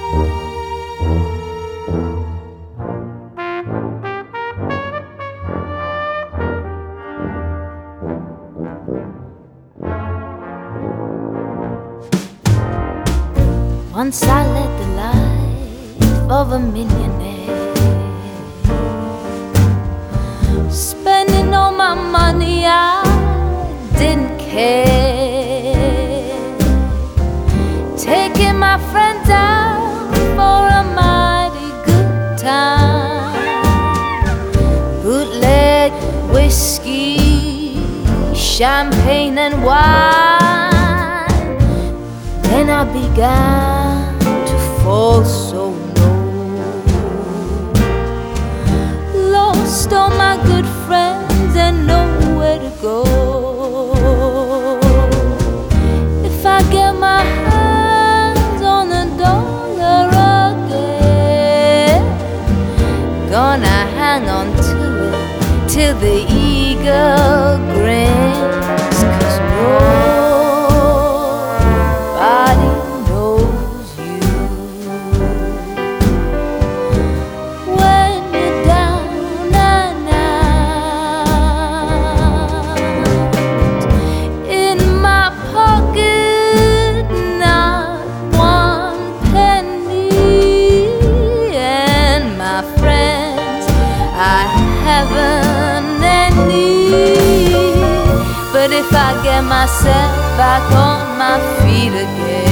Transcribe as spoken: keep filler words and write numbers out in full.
Once I led the life of a millionaire, spending all my money, I didn't care. Taking my friends out for a mighty good time, bootleg whiskey, champagne and wine. Then I began to fall so low, lost all my good friends and nowhere to go. If I get my hands on a dollar again, gonna hang on to it till the eagle grins, 'cause no But if I get myself back on my feet again,